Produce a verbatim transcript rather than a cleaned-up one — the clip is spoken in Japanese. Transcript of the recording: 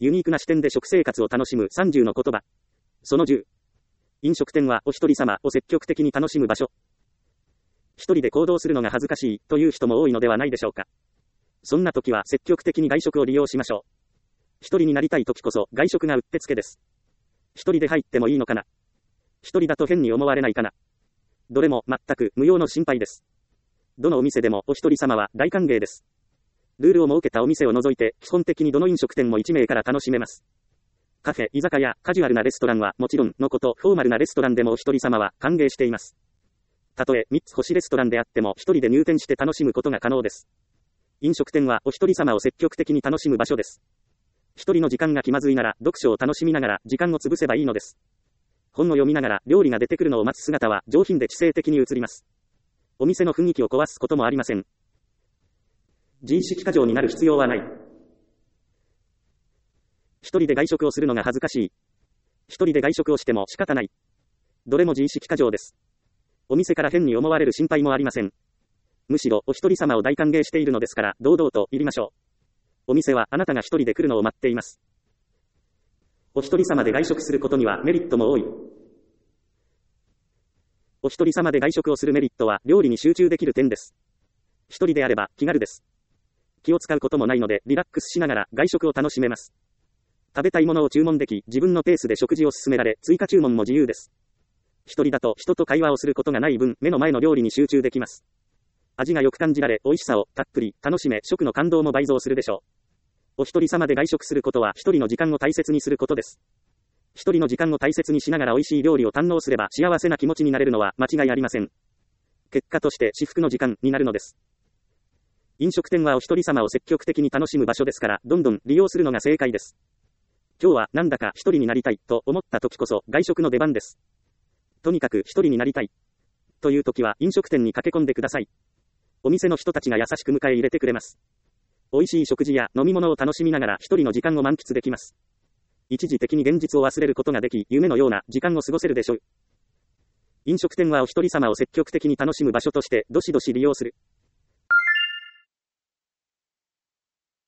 ユニークな視点で食生活を楽しむさんじゅうの言葉。そのじゅう。飲食店はお一人様を積極的に楽しむ場所。一人で行動するのが恥ずかしいという人も多いのではないでしょうか。そんな時は積極的に外食を利用しましょう。一人になりたい時こそ外食がうってつけです。一人で入ってもいいのかな。一人だと変に思われないかな。どれも全く無用の心配です。どのお店でもお一人様は大歓迎です。ルールを設けたお店を除いて基本的にどの飲食店もいち名から楽しめます。カフェ、居酒屋、カジュアルなレストランはもちろんのこと、フォーマルなレストランでもお一人様は歓迎しています。たとえみっつ星レストランであっても一人で入店して楽しむことが可能です。飲食店はお一人様を積極的に楽しむ場所です。一人の時間が気まずいなら読書を楽しみながら時間を潰せばいいのです。本を読みながら料理が出てくるのを待つ姿は上品で知性的に映ります。お店の雰囲気を壊すこともありません。自意識過剰になる必要はない。一人で外食をするのが恥ずかしい。一人で外食をしても仕方ない。どれも自意識過剰です。お店から変に思われる心配もありません。むしろお一人様を大歓迎しているのですから堂々と入りましょう。お店はあなたが一人で来るのを待っています。お一人様で外食することにはメリットも多い。お一人様で外食をするメリットは料理に集中できる点です。一人であれば気軽です。気を使うこともないのでリラックスしながら外食を楽しめます。食べたいものを注文でき、自分のペースで食事を進められ、追加注文も自由です。一人だと人と会話をすることがない分、目の前の料理に集中できます。味がよく感じられ、美味しさをたっぷり楽しめ、食の感動も倍増するでしょう。お一人様で外食することは一人の時間を大切にすることです。一人の時間を大切にしながら美味しい料理を堪能すれば幸せな気持ちになれるのは間違いありません。結果として至福の時間になるのです。飲食店はお一人様を積極的に楽しむ場所ですから、どんどん利用するのが正解です。今日はなんだか一人になりたいと思った時こそ外食の出番です。とにかく一人になりたいという時は飲食店に駆け込んでください。お店の人たちが優しく迎え入れてくれます。美味しい食事や飲み物を楽しみながら一人の時間を満喫できます。一時的に現実を忘れることができ、夢のような時間を過ごせるでしょう。飲食店はお一人様を積極的に楽しむ場所としてどしどし利用する。